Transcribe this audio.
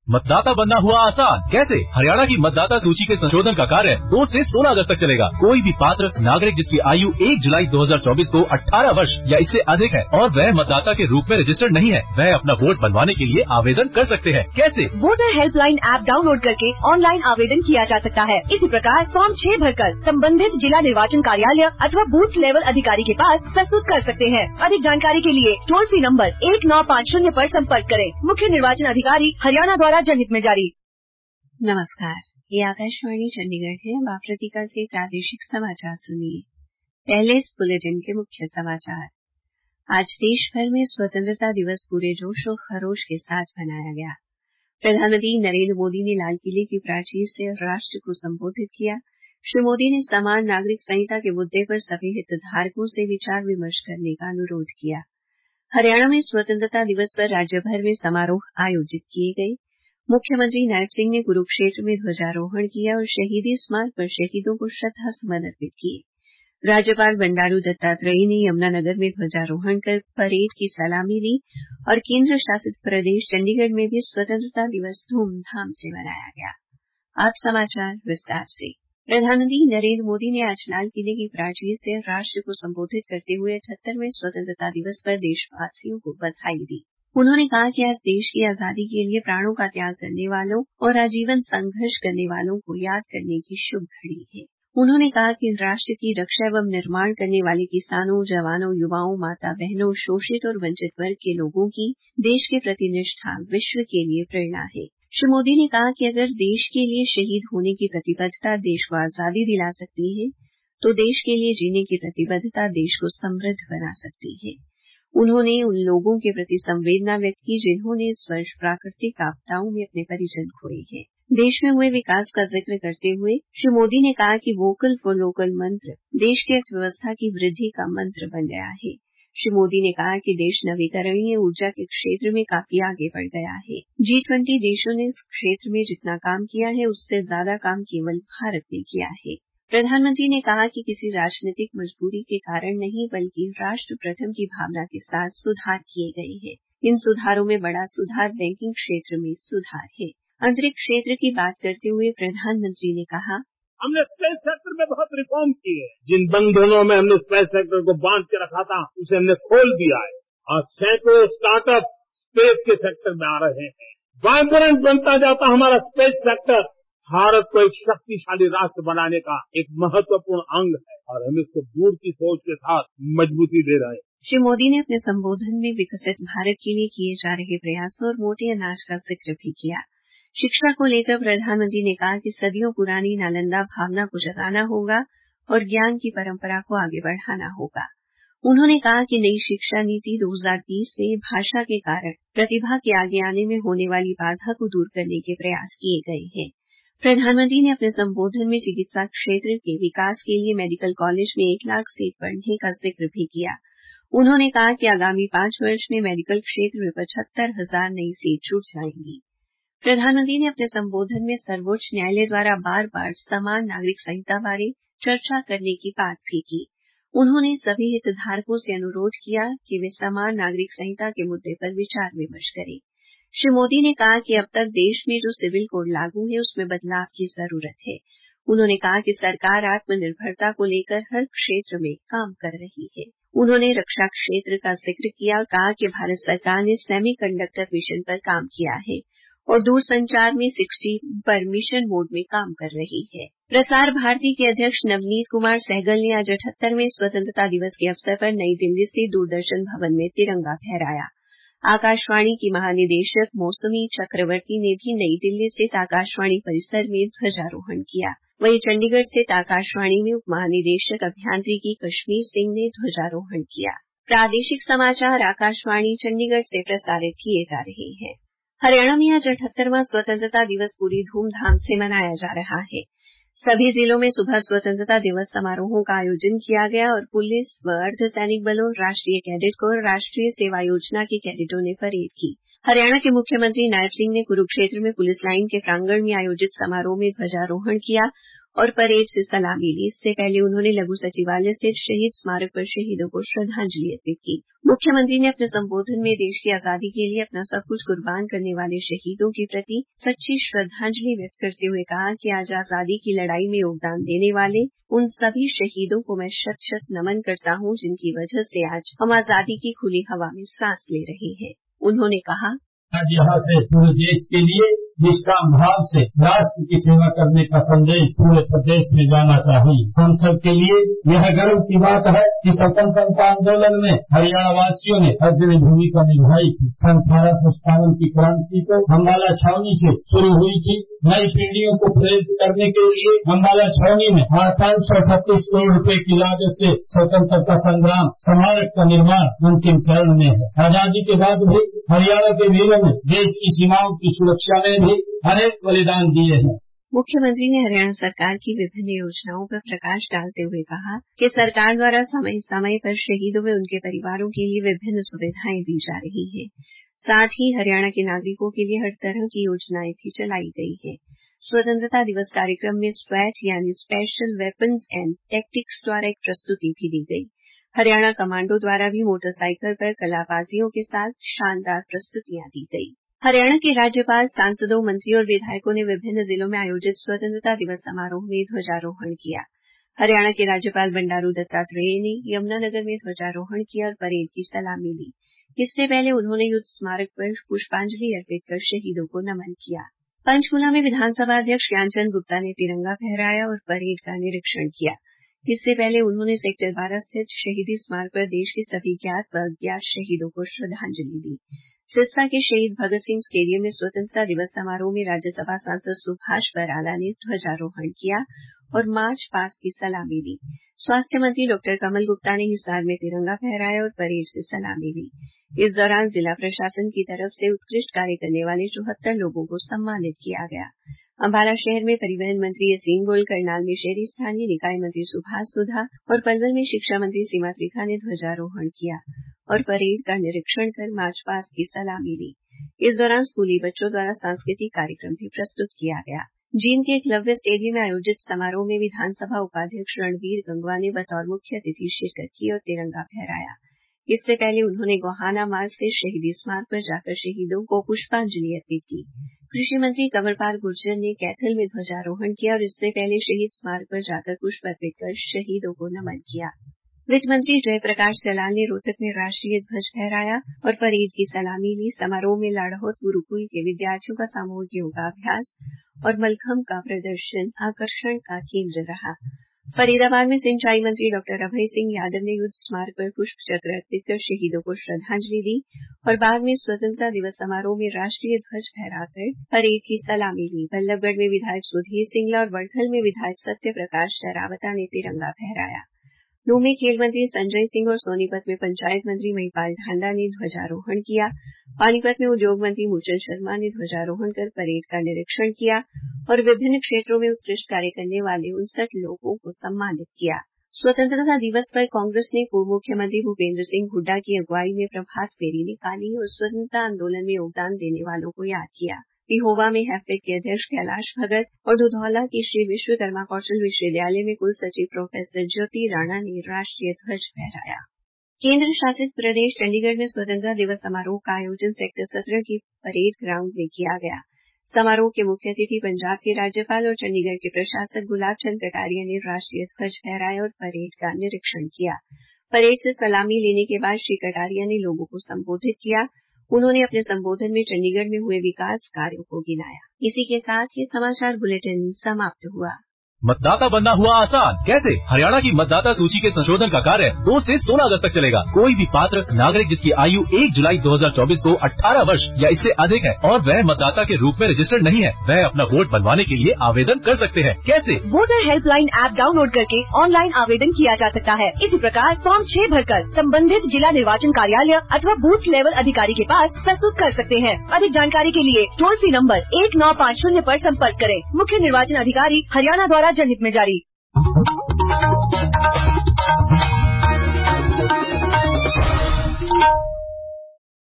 मतदाता बनना हुआ आसान। कैसे? हरियाणा की मतदाता सूची के संशोधन का कार्य 2 से 16 अगस्त तक चलेगा। कोई भी पात्र नागरिक जिसकी आयु 1 जुलाई 2024 को 18 वर्ष या इससे अधिक है और वह मतदाता के रूप में रजिस्टर्ड नहीं है, वह अपना वोट बनवाने के लिए आवेदन कर सकते हैं। कैसे? वोटर हेल्पलाइन ऐप डाउनलोड करके ऑनलाइन आवेदन किया जा सकता है। इसी प्रकार फॉर्म 6 भरकर संबंधित जिला निर्वाचन कार्यालय अथवा बूथ लेवल अधिकारी के पास प्रस्तुत कर सकते हैं। अधिक जानकारी के लिए टोल फ्री नंबर 1950 पर संपर्क करें। मुख्य निर्वाचन अधिकारी हरियाणा द्वारा जनहित में जारी। नमस्कार, ये आकाशवाणी चंडीगढ़ है। अब आप से प्रादेशिक समाचार सुनिए। पहले इस बुलेटिन के मुख्य समाचार। आज देश भर में स्वतंत्रता दिवस पूरे जोश और खरोश के साथ मनाया गया। प्रधानमंत्री नरेंद्र मोदी ने लाल किले की प्राचीर से राष्ट्र को संबोधित किया। श्री मोदी ने समान नागरिक संहिता के मुद्दे पर सभी हितधारकों से विचार विमर्श करने का अनुरोध किया। हरियाणा में स्वतंत्रता दिवस पर राज्य भर में समारोह आयोजित किए गए। मुख्यमंत्री नायब सिंह ने कुरुक्षेत्र में ध्वजारोहण किया और शहीदी स्मारक पर शहीदों को श्रद्धा सुमन अर्पित किए। राज्यपाल बंडारू दत्तात्रेय ने यमुनानगर में ध्वजारोहण कर परेड की सलामी ली और केंद्र शासित प्रदेश चंडीगढ़ में भी स्वतंत्रता दिवस धूमधाम से मनाया गया। अब समाचार विस्तार से। प्रधानमंत्री नरेंद्र मोदी ने आज लाल किले की प्राचीर से राष्ट्र को संबोधित करते हुए 78वें स्वतंत्रता दिवस पर देशवासियों को बधाई दी। उन्होंने कहा कि आज देश की आजादी के लिए प्राणों का त्याग करने वालों और आजीवन संघर्ष करने वालों को याद करने की शुभ घड़ी है। उन्होंने कहा कि राष्ट्र की रक्षा एवं निर्माण करने वाले किसानों, जवानों, युवाओं, माता बहनों, शोषित और वंचित वर्ग के लोगों की देश के प्रति निष्ठा विश्व के लिए प्रेरणा है। श्री मोदी ने कहा कि अगर देश के लिए शहीद होने की प्रतिबद्धता देश को आजादी दिला सकती है, तो देश के लिए जीने की प्रतिबद्धता देश को समृद्ध बना सकती है। उन्होंने उन लोगों के प्रति संवेदना व्यक्त की जिन्होंने इस वर्ष प्राकृतिक आपदाओं में अपने परिजन खोए हैं। देश में हुए विकास का जिक्र करते हुए श्री मोदी ने कहा कि वोकल फॉर लोकल मंत्र देश की अर्थव्यवस्था की वृद्धि का मंत्र बन गया है। श्री मोदी ने कहा कि देश नवीकरणीय ऊर्जा के क्षेत्र में काफी आगे बढ़ गया है। G20 देशों ने इस क्षेत्र में जितना काम किया है, उससे ज्यादा काम केवल भारत ने किया है। प्रधानमंत्री ने कहा कि किसी राजनीतिक मजबूरी के कारण नहीं, बल्कि राष्ट्र प्रथम की भावना के साथ सुधार किए गए हैं। इन सुधारों में बड़ा सुधार बैंकिंग क्षेत्र में सुधार है। अंतरिक्ष क्षेत्र की बात करते हुए प्रधानमंत्री ने कहा, हमने स्पेस सेक्टर में बहुत रिफॉर्म किए हैं। जिन बंधनों में हमने स्पेस सेक्टर को बांध के रखा था, उसे हमने खोल दिया है और सैकड़ों स्टार्टअप स्पेस के सेक्टर में आ रहे हैं। वाइब्रेंट बनता जाता हमारा स्पेस सेक्टर भारत को एक शक्तिशाली राष्ट्र बनाने का एक महत्वपूर्ण अंग है और हम इसको दूर की सोच के साथ मजबूती दे रहे हैं। श्री मोदी ने अपने संबोधन में विकसित भारत के लिए किए जा रहे प्रयासों और मोटे अनाज का जिक्र भी किया। शिक्षा को लेकर प्रधानमंत्री ने कहा कि सदियों पुरानी नालंदा भावना को जगाना होगा और ज्ञान की परंपरा को आगे बढ़ाना होगा। उन्होंने कहा कि नई शिक्षा नीति 2020 में भाषा के कारण प्रतिभा के आगे आने में होने वाली बाधा को दूर करने के प्रयास किए गए हैं। प्रधानमंत्री ने अपने संबोधन में चिकित्सा क्षेत्र के विकास के लिए मेडिकल कॉलेज में 1 लाख सीट बढ़ने का जिक्र भी किया। उन्होंने कहा कि आगामी 5 वर्ष में मेडिकल क्षेत्र में 75,000 नई सीट जुड़ जाएंगी। प्रधानमंत्री ने अपने संबोधन में सर्वोच्च न्यायालय द्वारा बार-बार समान नागरिक संहिता बारे चर्चा करने की बात भी की। उन्होंने सभी हितधारकों से अनुरोध किया कि वे समान नागरिक संहिता के मुद्दे पर विचार विमर्श करें। श्री मोदी ने कहा कि अब तक देश में जो सिविल कोड लागू है, उसमें बदलाव की जरूरत है। उन्होंने कहा कि सरकार आत्मनिर्भरता को लेकर हर क्षेत्र में काम कर रही है। उन्होंने रक्षा क्षेत्र का जिक्र किया और कहा कि भारत सरकार ने सेमी कंडक्टर मिशन पर काम किया है और दूरसंचार में 60 पर मिशन मोड में काम कर रही है। प्रसार भारती के अध्यक्ष नवनीत कुमार सहगल ने आज 78वें स्वतंत्रता दिवस के अवसर पर नई दिल्ली से दूरदर्शन भवन में तिरंगा फहराया। आकाशवाणी की महानिदेशक मौसमी चक्रवर्ती ने भी नई दिल्ली स्थित आकाशवाणी परिसर में ध्वजारोहण किया। वहीं चंडीगढ़ स्थित आकाशवाणी में उप महानिदेशक अभियांत्रिकी कश्मीर सिंह ने ध्वजारोहण किया। प्रादेशिक समाचार आकाशवाणी चंडीगढ़ से प्रसारित किए जा रहे हैं। हरियाणा में आज 78वां स्वतंत्रता दिवस पूरी धूमधाम से मनाया जा रहा है। सभी जिलों में सुबह स्वतंत्रता दिवस समारोहों का आयोजन किया गया और पुलिस व अर्धसैनिक बलों, राष्ट्रीय कैडेट कोर, राष्ट्रीय सेवा योजना के कैडेटों ने परेड की। हरियाणा के मुख्यमंत्री नायब सिंह ने कुरुक्षेत्र में पुलिस लाइन के प्रांगण में आयोजित समारोह में ध्वजारोहण किया और परेड से सलामी ली। इससे पहले उन्होंने लघु सचिवालय स्थित शहीद स्मारक पर शहीदों को श्रद्धांजलि अर्पित की। मुख्यमंत्री ने अपने संबोधन में देश की आजादी के लिए अपना सब कुछ कुर्बान करने वाले शहीदों के प्रति सच्ची श्रद्धांजलि व्यक्त करते हुए कहा कि आज आजादी की लड़ाई में योगदान देने वाले उन सभी शहीदों को मैं शत शत नमन करता हूं, जिनकी वजह से आज हम आजादी की खुली हवा में सांस ले रहे हैं। उन्होंने कहा, आज यहाँ से पूरे देश के लिए निष्काम भाव से राष्ट्र की सेवा करने का संदेश पूरे प्रदेश में जाना चाहिए। हम सब के लिए यह गर्व की बात है कि स्वतंत्रता आंदोलन में हरियाणा वासियों ने अग्रणी भूमिका निभाई थी। सन 1857 की क्रांति को अम्बाला छावनी से शुरू हुई थी। नई पीढ़ियों को प्रेरित करने के लिए अम्बाला छावनी में 538 करोड़ रुपए की लागत से स्वतंत्रता संग्राम स्मारक का निर्माण अंतिम चरण में है। आजादी के बाद भी हरियाणा के वीरों ने देश की सीमाओं की सुरक्षा में भी अनेक बलिदान दिए हैं। मुख्यमंत्री ने हरियाणा सरकार की विभिन्न योजनाओं पर प्रकाश डालते हुए कहा कि सरकार द्वारा समय समय पर शहीदों व उनके परिवारों के लिए विभिन्न सुविधाएं दी जा रही हैं। साथ ही हरियाणा के नागरिकों के लिए हर तरह की योजनाएं भी चलाई गई हैं। स्वतंत्रता दिवस कार्यक्रम में स्वैट यानी स्पेशल वेपन्स एंड टैक्टिक्स द्वारा एक प्रस्तुति भी दी गई। हरियाणा कमांडो द्वारा भी मोटरसाइकिल पर कलाबाजियों के साथ शानदार प्रस्तुतियां दी गई। हरियाणा के राज्यपाल, सांसदों, मंत्रियों और विधायकों ने विभिन्न जिलों में आयोजित स्वतंत्रता दिवस समारोह में ध्वजारोहण किया। हरियाणा के राज्यपाल बंडारू दत्तात्रेय ने यमुनानगर में ध्वजारोहण किया और परेड की सलामी ली। इससे पहले उन्होंने युद्ध स्मारक पर पुष्पांजलि अर्पित कर शहीदों को नमन किया। पंचकूला में विधानसभा अध्यक्ष ज्ञानचंद गुप्ता ने तिरंगा फहराया और परेड का निरीक्षण किया। इससे पहले उन्होंने सेक्टर 12 स्थित शहीदी स्मारक पर देश के सभी ज्ञात व अज्ञात शहीदों को श्रद्धांजलि दी। सिरसा के शहीद भगत सिंह स्टेडियम में स्वतंत्रता दिवस समारोह में राज्यसभा सांसद सुभाष बराला ने ध्वजारोहण किया और मार्च पास्ट की सलामी ली। स्वास्थ्य मंत्री डॉ कमल गुप्ता ने हिसार में तिरंगा फहराया और परेड से सलामी ली। इस दौरान जिला प्रशासन की तरफ से उत्कृष्ट कार्य करने वाले 74 लोगों को सम्मानित किया गया। अम्बाला शहर में परिवहन मंत्री यसीन गुल, करनाल में शहरी स्थानीय निकाय मंत्री सुभाष सुधा और पलवल में शिक्षा मंत्री सीमा त्रिखा ने ध्वजारोहण किया और परेड का निरीक्षण कर मार्च पास्ट की सलामी ली। इस दौरान स्कूली बच्चों द्वारा सांस्कृतिक कार्यक्रम भी प्रस्तुत किया गया। जींद के एकलव्य स्टेडियम में आयोजित समारोह में विधानसभा उपाध्यक्ष रणवीर गंगवा ने बतौर मुख्य अतिथि शिरकत की और तिरंगा फहराया। इससे पहले उन्होंने गोहाना मार्ग से शहीदी स्मारक पर जाकर शहीदों को पुष्पांजलि अर्पित की। कृषि मंत्री कंवरपाल गुर्जर ने कैथल में ध्वजारोहण किया और इससे पहले शहीद स्मारक पर जाकर पुष्प अर्पित कर शहीदों को नमन किया। वित्त मंत्री जयप्रकाश दलाल ने रोहतक में राष्ट्रीय ध्वज फहराया और परेड की सलामी ली। समारोह में लाड़ौत गुरुकुल के विद्यार्थियों का सामूहिक योगाभ्यास और मलखम्ब का प्रदर्शन आकर्षण का केंद्र रहा। फरीदाबाद में सिंचाई मंत्री डॉ अभय सिंह यादव ने युद्ध स्मारक पर पुष्प चक्र अर्पित कर शहीदों को श्रद्धांजलि दी और बाद में स्वतंत्रता दिवस समारोह में राष्ट्रीय ध्वज फहराकर परेड की सलामी ली। बल्लभगढ़ में विधायक सुधीर सिंगला और वड़खल में विधायक सत्य प्रकाश शरावता ने तिरंगा फहराया। नूंह में खेल मंत्री संजय सिंह और सोनीपत में पंचायत मंत्री महिपाल ढांडा ने ध्वजारोहण किया। पानीपत में उद्योग मंत्री मूलचंद शर्मा ने ध्वजारोहण कर परेड का निरीक्षण किया और विभिन्न क्षेत्रों में उत्कृष्ट कार्य करने वाले 59 लोगों को सम्मानित किया। स्वतंत्रता दिवस पर कांग्रेस ने पूर्व मुख्यमंत्री भूपेंद्र सिंह हुड्डा की अगुवाई में प्रभात फेरी निकाली और स्वतंत्रता आंदोलन में योगदान देने वालों को याद किया। पिहोवा में हैफेड के अध्यक्ष कैलाश भगत और दुधौला के श्री विश्वकर्मा कौशल विश्वविद्यालय में कुल सचिव प्रोफेसर ज्योति राणा ने राष्ट्रीय ध्वज फहराया। केंद्र शासित प्रदेश चंडीगढ़ में स्वतंत्रता दिवस समारोह का आयोजन सेक्टर 17 की परेड ग्राउंड में किया गया। समारोह के मुख्य अतिथि पंजाब के राज्यपाल और चंडीगढ़ के प्रशासक गुलाब चंद कटारिया ने राष्ट्रीय ध्वज फहराया और परेड का निरीक्षण किया। परेड से सलामी लेने के बाद श्री कटारिया ने लोगों को संबोधित किया। उन्होंने अपने संबोधन में चंडीगढ़ में हुए विकास कार्यों को गिनाया। इसी के साथ ये समाचार बुलेटिन समाप्त हुआ। मतदाता बनना हुआ आसान। कैसे? हरियाणा की मतदाता सूची के संशोधन का कार्य 2 से 16 अगस्त तक चलेगा। कोई भी पात्र नागरिक जिसकी आयु 1 जुलाई 2024 को 18 वर्ष या इससे अधिक है और वह मतदाता के रूप में रजिस्टर्ड नहीं है, वह अपना वोट बनवाने के लिए आवेदन कर सकते हैं। कैसे? वोटर हेल्पलाइन ऐप डाउनलोड करके ऑनलाइन आवेदन किया जा सकता है। इसी प्रकार फॉर्म 6 भरकर संबंधित जिला निर्वाचन कार्यालय अथवा बूथ लेवल अधिकारी के पास प्रस्तुत कर सकते हैं। अधिक जानकारी के लिए टोल फ्री नंबर 1950 पर संपर्क करें। मुख्य निर्वाचन अधिकारी हरियाणा द्वारा जनहित में जारी।